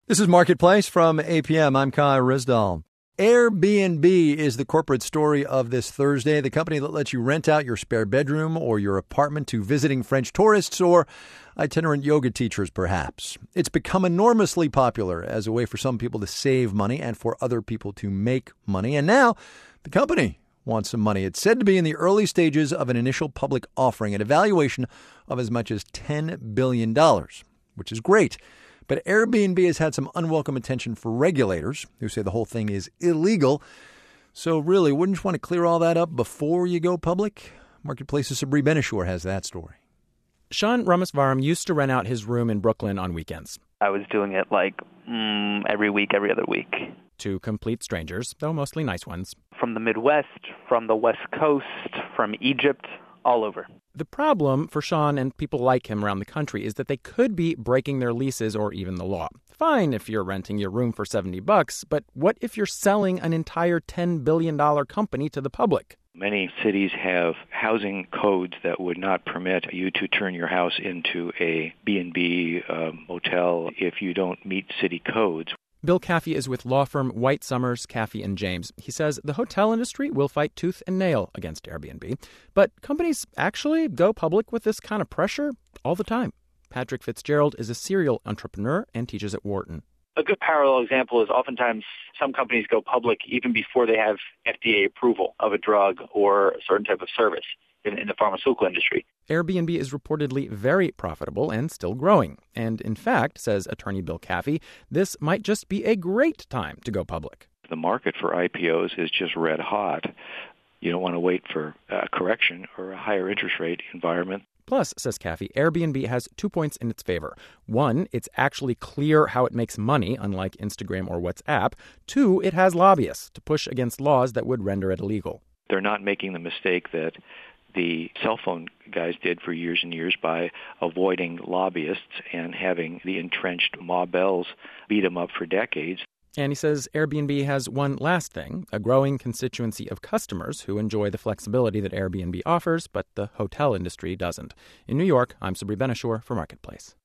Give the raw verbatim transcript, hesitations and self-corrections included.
This is Marketplace from A P M. I'm Kai Rizdal. Airbnb is the corporate story of this Thursday, the company that lets you rent out your spare bedroom or your apartment to visiting French tourists or itinerant yoga teachers, perhaps. It's become enormously popular as a way for some people to save money and for other people to make money. And now the company wants some money. It's said to be in the early stages of an initial public offering at a valuation of as much as ten billion dollars, which is great. But Airbnb has had some unwelcome attention for regulators who say the whole thing is illegal. So really, wouldn't you want to clear all that up before you go public? Marketplace's Sabri Benishore has that story. Sean Ramasvaram used to rent out his room in Brooklyn on weekends. I was doing it like mm, every week, every other week. To complete strangers, though mostly nice ones. From the Midwest, from the West Coast, from Egypt, all over. The problem for Sean and people like him around the country is that they could be breaking their leases or even the law. Fine if you're renting your room for seventy bucks, but what if you're selling an entire ten billion dollars company to the public? Many cities have housing codes that would not permit you to turn your house into a B and B uh, motel if you don't meet city codes. Bill Caffey is with law firm White Summers, Caffey and James. He says the hotel industry will fight tooth and nail against Airbnb, but companies actually go public with this kind of pressure all the time. Patrick Fitzgerald is a serial entrepreneur and teaches at Wharton. A good parallel example is oftentimes some companies go public even before they have F D A approval of a drug or a certain type of service in, in the pharmaceutical industry. Airbnb is reportedly very profitable and still growing. And in fact, says attorney Bill Caffey, this might just be a great time to go public. The market for I P Os is just red hot. You don't want to wait for a correction or a higher interest rate environment. Plus, says Caffey, Airbnb has two points in its favor. One, it's actually clear how it makes money, unlike Instagram or WhatsApp. Two, it has lobbyists to push against laws that would render it illegal. They're not making the mistake that the cell phone guys did for years and years by avoiding lobbyists and having the entrenched Ma Bells beat them up for decades. And he says Airbnb has one last thing, a growing constituency of customers who enjoy the flexibility that Airbnb offers, but the hotel industry doesn't. In New York, I'm Sabri Benishore for Marketplace.